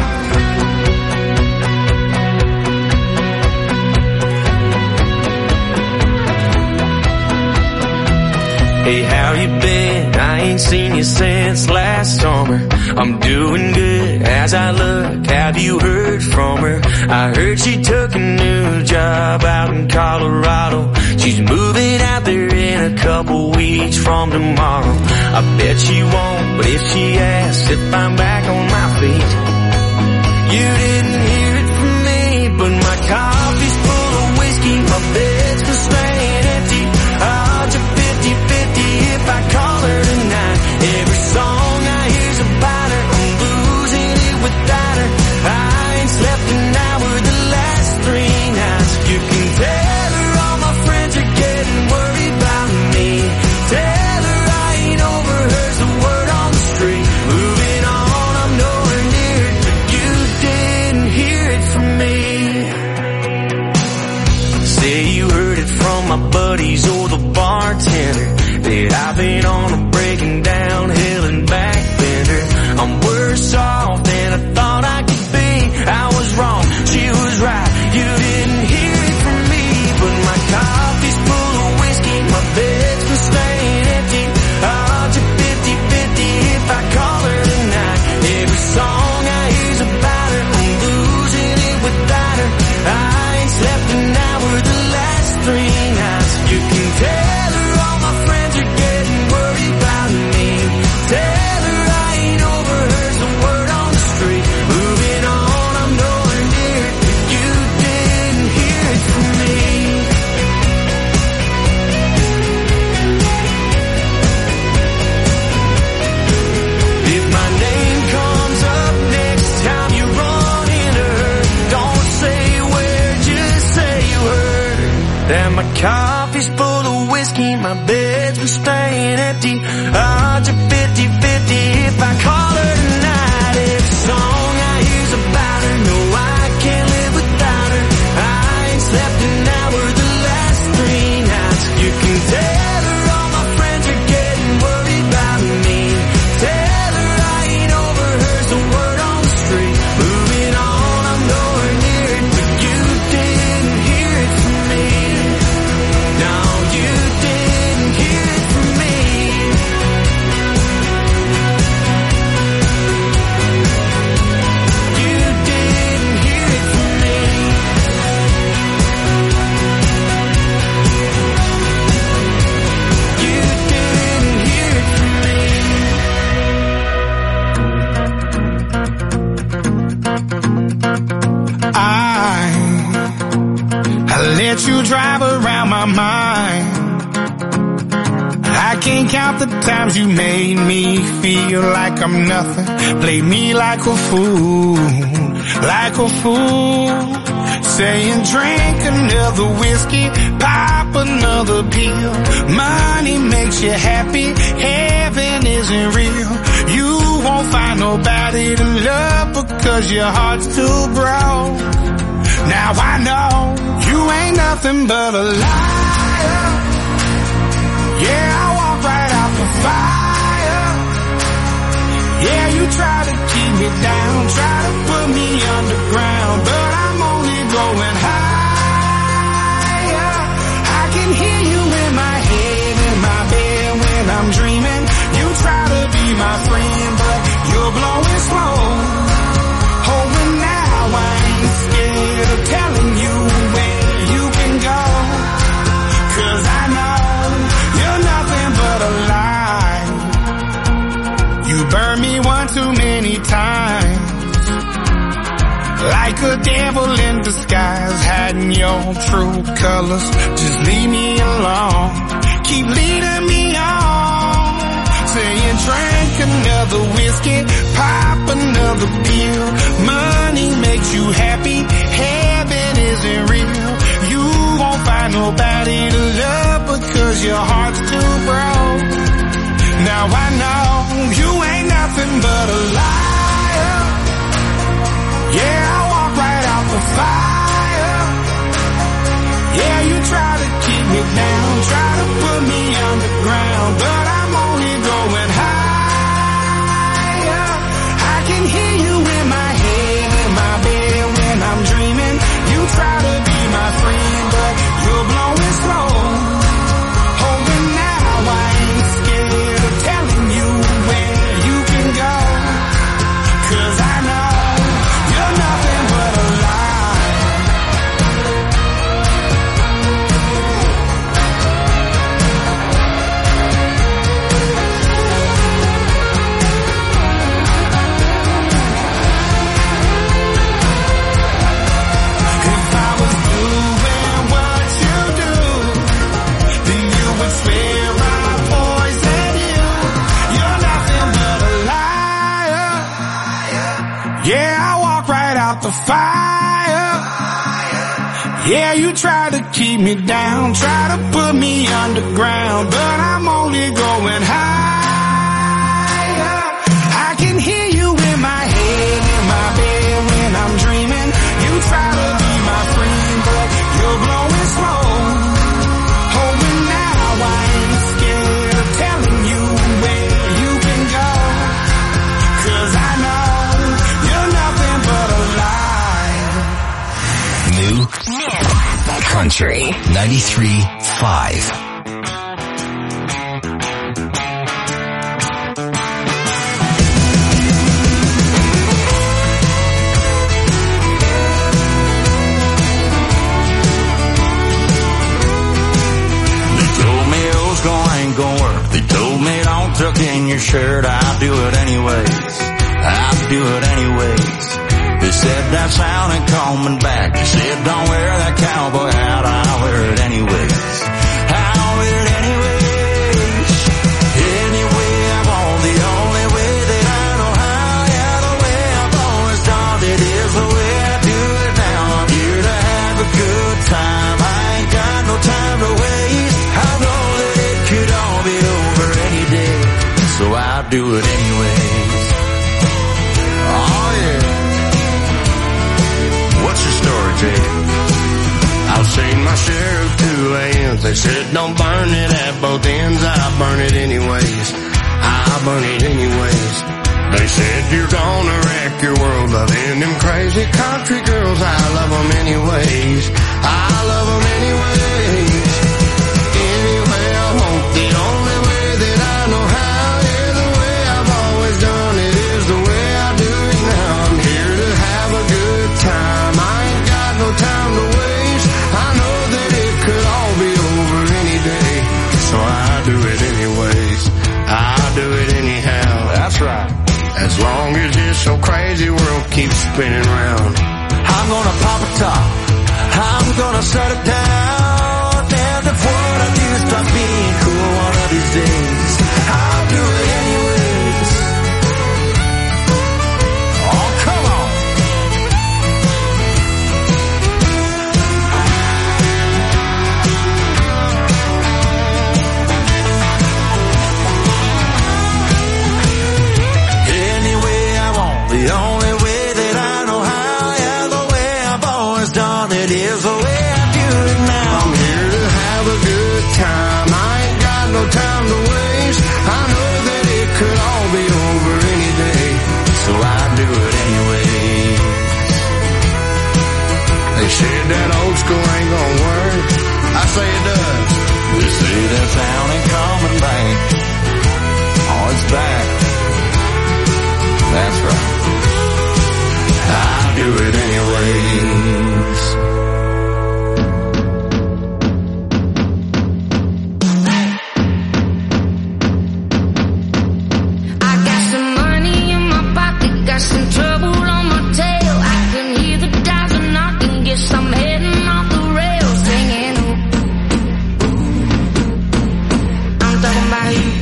Hey, how you been? I ain't seen you since last summer. I'm doing good as I look. Have you heard from her? I heard she took a new job out in Colorado. She's moving out there in a couple weeks from tomorrow. I bet she won't, but if she asks if I'm back on my feet, you didn't hear it from me, but my coffee's full of whiskey, my bed's been staying empty. I'll just fifty fifty if I call her tonight. Every song I hear's about her, I'm losing it without her. I ain't slept an hour the last three nights. You can tell her all my friends are getting worried about me. Tell her I ain't over her's the word on the street. Moving on, I'm nowhere near it, but you didn't hear it from me. Say you heard it from my buddies or the bartender that I've been on a breaking down hill and back bender. I'm worse off than I thought I could be. I was wrong, she was right. You didn't hear it from me, but my coffee's full of whiskey, my bed's been staying empty. I'll just fifty fifty if I call her tonight. Every song I hear's about her, I'm losing it without her. I ain't slept an hour the last three nights. You can tell her all my friends are getting worried about me. Tell her I ain't over her's the word on the street. Moving on, I'm nowhere near it, but you didn't hear it from me. If my name comes up next time you run into her, don't say where, just say you heard her. That my coffee's full of whiskey, my bed's been staying empty. I'll just fifty fifty if I call her tonight. Every song I hear's about her, no I can't live without her. I ain't slept an hour the last three nights. You can tell her all my friends are getting worried about me. Tell her I ain't over her's the word on the street. Moving on, I'm nowhere near it, but you didn't hear it from me. No, you didn't hear it from me. You didn't hear it from me. You didn't hear it from I, I let you drive around my mind. I can't count the times you made me feel like I'm nothing. Played me like a fool, like a fool. Saying drink another whiskey, pop another pill. Money makes you happy, heaven isn't real. You won't find nobody to love because your heart's too broke. Now I know you ain't nothing but a liar. Yeah, I walk right out the fire. Yeah, you try to keep me down, try to put me underground, but I'm only going higher. I can hear you in my head, in my bed when I'm dreaming. You try to be my friend, but you're blowing smoke. Oh, and now I ain't scared of telling you where you can go, 'cause I know you're nothing but a lie. You burned me one too many times, like a devil in disguise, hiding your true colors. Just leave me alone, keep leading me on. Saying drink another whiskey, pop another pill. Money makes you happy, heaven isn't real. You won't find nobody to love because your heart's too broke. Now I know you ain't nothing but a liar. Yeah, I walk right out the fire. Yeah, you try to keep me down, try to put me underground, but I'm only going higher. I can hear you in my head, in my bed when I'm dreaming. You try to be my friend, but you're blowing smoke. Oh, and now I ain't scared of telling you where you can go, 'cause I know you're nothing but a lie. If I was doing what you do, then you would swear I poisoned you. You're nothing but a liar. Yeah, I walk right out the fire. Yeah, you try to keep me down, try to put me underground, but I'm only going higher. I can hear you in my head, in my bed when I'm dreaming. You try to be my friend, but you're blowing smoke. Oh, and now I ain't scared of telling you where you can go, 'cause I know you're nothing but a lie. New Country ninety-three point five. They told me don't tuck in your shirt, I'll do it anyways. I'll do it anyways. They said that's how they coming back. They said don't wear that cowboy hat, I'll wear it anyways. I'll wear it anyways. Anyway I want, the only way that I know how. Yeah, the way I've always done it is the way I do it now. I'm here to have a good time, I ain't got no time to waste. I know that it could all be over any day, so I'll do it anyways. Oh yeah. What's your story, Jay? I've seen my share of two A Ms. They said don't burn it at both ends. I burn it anyways. I burn it anyways. They said you're gonna wreck your world loving them crazy country girls. I love them anyways. I love them anyways. Anyway I want, the only way that I know how. Yeah, the way I've always done it is the way I do it now. I'm here to have a good time, I ain't got no time to waste. I know that it could all be over any day, so I do it anyways. I do it anyhow. That's right. As long as this so crazy world keeps spinning round, I'm gonna pop a top, I'm gonna set it down. And if what I do stop being cool one of these days, it is the way I do it now. I'm here to have a good time. I ain't got no time to waste. I know that it could all be over any day, so I do it anyways. They said that old school ain't gonna work. I say it does. They say that sound ain't coming back. Oh, it's back. That's right. I do it anyways. I got some money in my pocket, got some trouble on my tail. I can hear the dials are knocking, guess I'm heading off the rails, singing. I'm talking about you.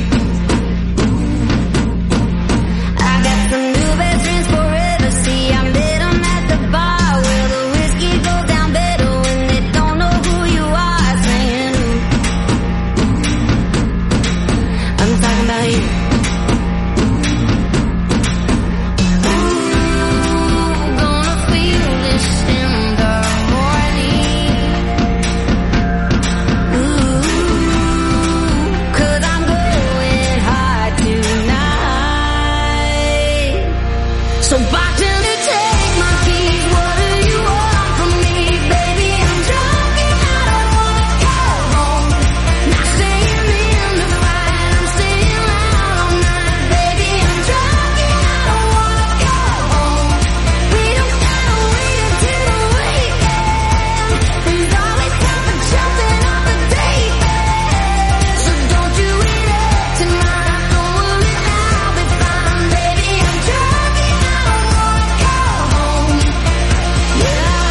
I got some new best friends forever. See, I met them at the bar where the whiskey goes down better when they don't know who you are, saying, I'm talking about you. Ooh, gonna feel this in the morning. Ooh, 'cause I'm going hard tonight. So bartender, take my keys. What do you want from me, baby? I'm drunk and I don't wanna go home. Not staying in the fight, I'm staying out all night, baby. I'm drunk and I don't wanna go home. We don't gotta wait until the weekend. There's always time for jumping off the deep end. So don't you wait up tonight. Don't worry, I'll be fine, baby. I'm drunk and I don't wanna go home. Yeah.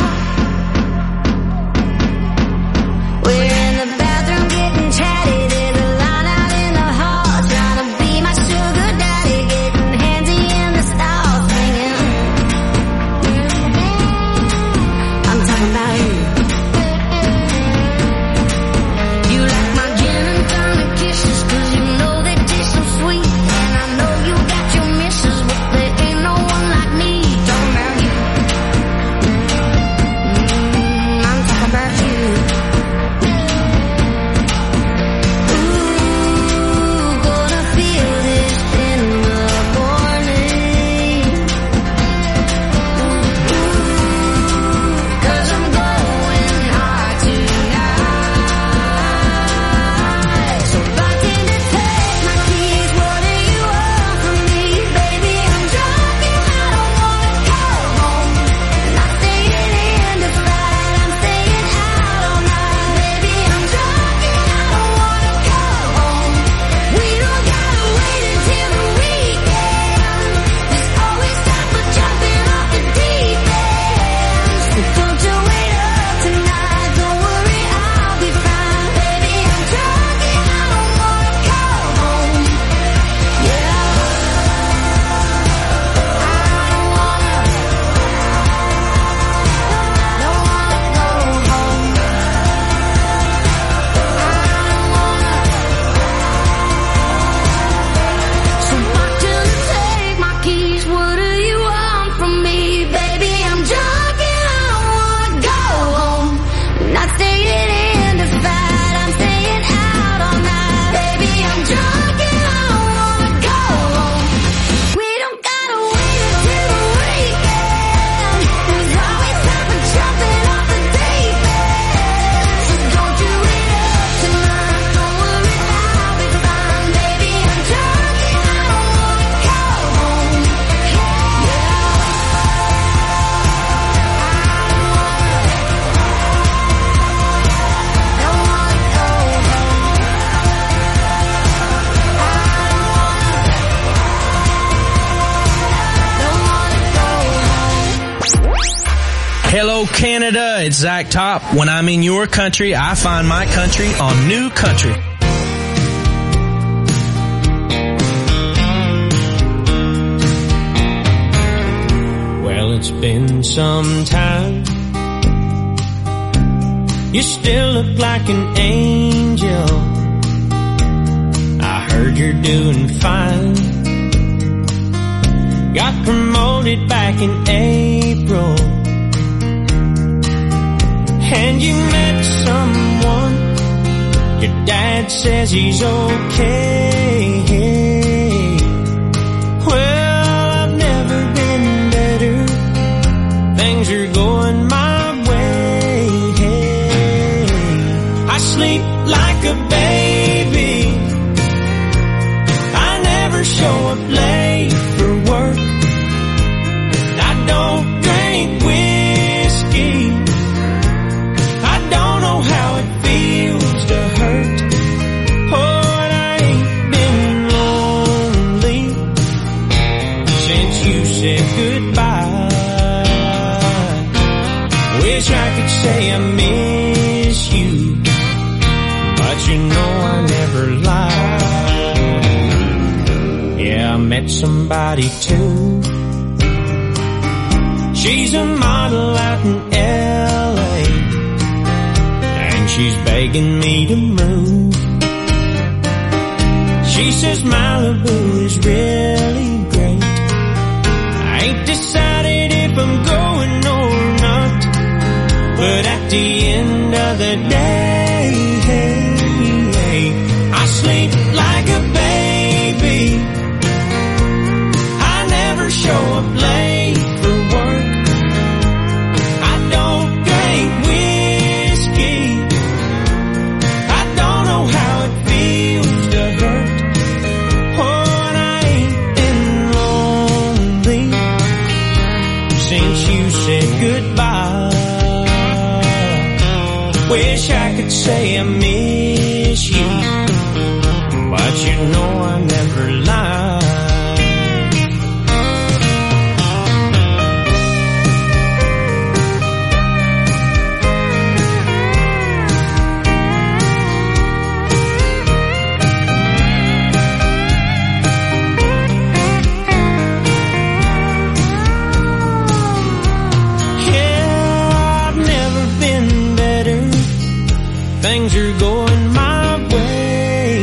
We're in the bathroom getting chatty. There's a line out in the hall trying to be my sugar daddy, getting handsy in the stall, singing. I'm talking about you. You like my gin and tonic kisses, 'cause you know they taste so sweet. And I know you got your misses, but there ain't no one like me. Talking about you. Mm, I'm talking about you. Ooh, gonna feel this in the morning. Ooh, 'cause I'm going hard tonight. So bartender, take my keys. What do you want from me, baby? I'm drunk and I don't wanna go home. Not staying in to fight, I'm staying out all night, baby. I'm drunk and I don't wanna go home. We don't gotta wait until the weekend. There's always time for jumping off the deep end. So don't you wait up tonight. Don't worry, I'll be fine, baby. I'm drunk and I don't wanna go home. Yeah. I don't wanna, don't wanna go home. I don't wanna. So bartender, take my keys. What do you want from me, baby? I'm drunk and I don't wanna go home. Not staying in to fight, I'm staying out all night, baby. I'm drunk and I don't wanna go home. We don't gotta wait until the weekend. There's always time for jumping off the deep end. So don't you wait up tonight. Don't worry, I'll be fine, baby. I'm drunk and I don't wanna go home. Hello, Canada. It's Zach Top. When I'm in your country, I find my country on New Country. Well, it's been some time. You still look like an angel. I heard you're doing fine. Got promoted back in April. and you met someone. Your dad says he's okay. Well, I've never been better. Things are going my way. I sleep like a baby. I never show up late for work. I don't drink whiskey. I don't know how it feels to hurt. Oh, and I ain't been lonely since you said goodbye. Wish I could say I miss you, but you know I never lied. Yeah, I met somebody too. She's a model out in L A, and she's begging me to move. She says Malibu is really great. I ain't decided if I'm going or not, but at the end of the day, I sleep like a baby. I never show up late for work. I don't drink whiskey. I don't know how it feels to hurt. Oh, and I ain't been lonely since you said goodbye. Wish I could say I miss you, but you know I never lied. Things are going my way.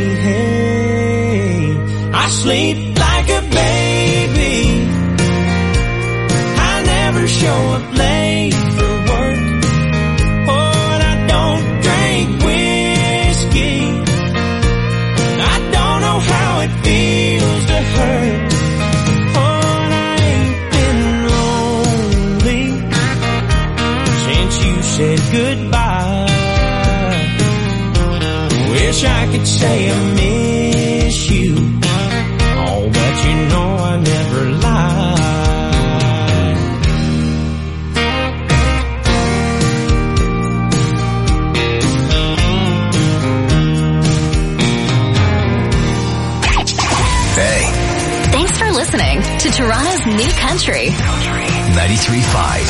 I sleep like a baby. I never show up late for work. Oh, and I don't drink whiskey. I don't know how it feels to hurt. Oh, and I ain't been lonely since you said goodbye. Wish I could say I miss you, oh, but you know I never lied. Hey. Thanks for listening to Toronto's New Country. ninety-three point five.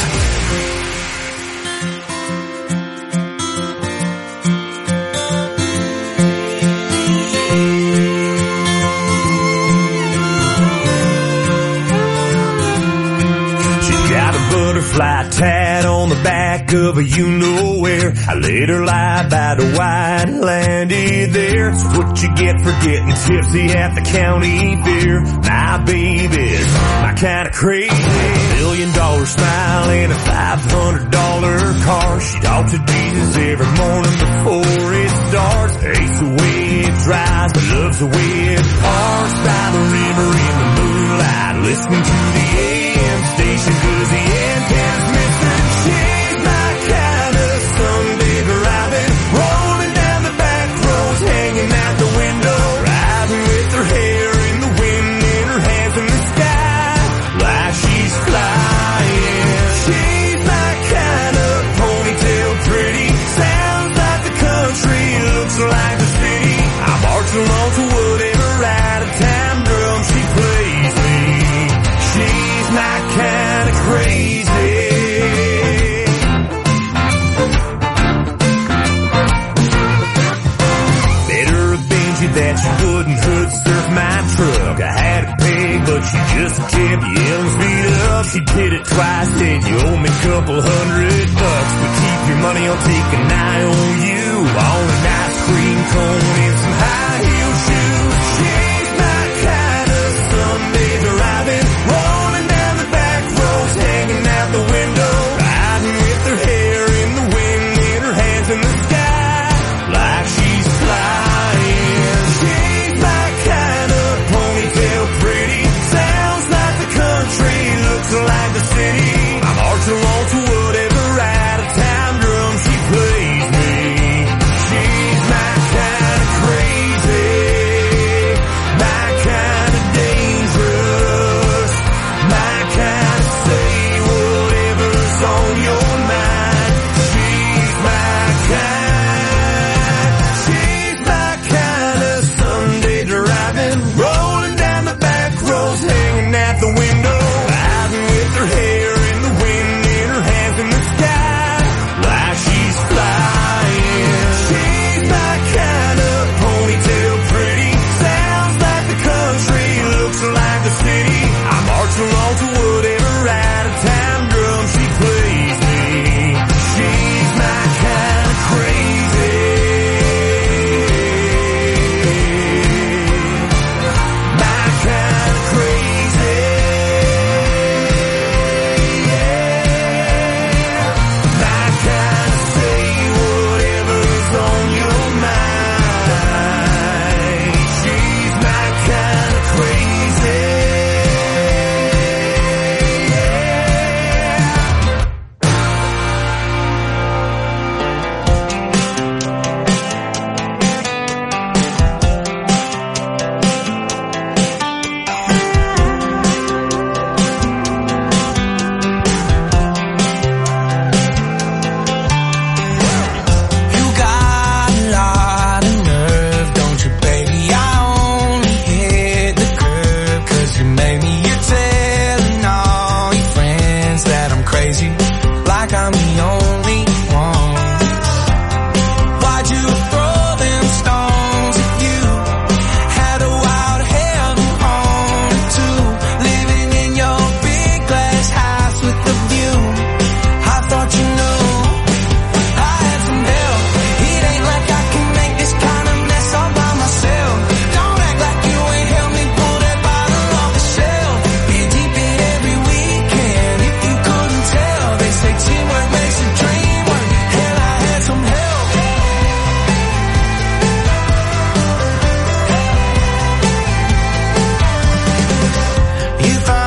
Butterfly tat on the back of a you-know-where. I let her lie by the white and landed there. It's what you get for getting tipsy at the county fair. My baby's my kind of crazy. Million dollar smile and a five hundred dollar car. She talks to Jesus every morning before it starts. Hates the way it dries, but loves the way it parks by the river in the moonlight, listening to the A M station, cause the antenna's missing. She's my kind of Sunday driving, rolling down the back roads, hanging out the window, riding with her hair in the wind and her hands in the sky, like she's flying. She's my kind of ponytail pretty, sounds like the country, looks like the city. I march along to whatever out of time drum she plays me. She's my kind of crazy. Better avenge you that you wouldn't hood surf my truck. I had it paid, but she just kept yelling speed up. She did it twice, said you owe me a couple hundred bucks, but keep your money, I'll take an eye on you. On an ice cream cone and some high heel shoes. She's my kind of Sunday driving, rolling down the back roads, hanging out the window, riding with her hair in the wind and like I'm the only